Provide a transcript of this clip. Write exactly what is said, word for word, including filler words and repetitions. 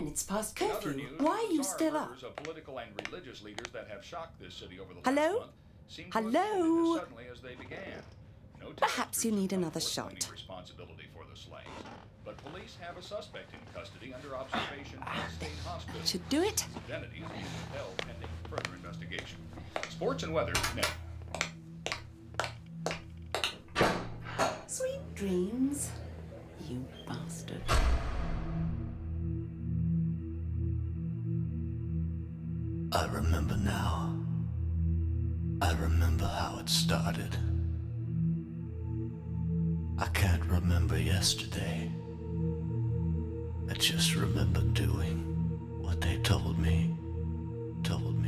minutes past In other curfew. news, Why are you bizarre still up? murders of political and religious leaders that have shocked this city over the Hello? last month seem to have Hello? ended as suddenly as they began. No Perhaps you teenagers need have come another forth claiming shot. responsibility for the slayings, but police have a suspect in custody under observation at State Hospital. Should do it. His identity is being withheld pending further investigation. Sports and weather next. Sweet dreams, you bastard. I remember now. I remember how it started. I can't remember yesterday. I just remember doing what they told me, told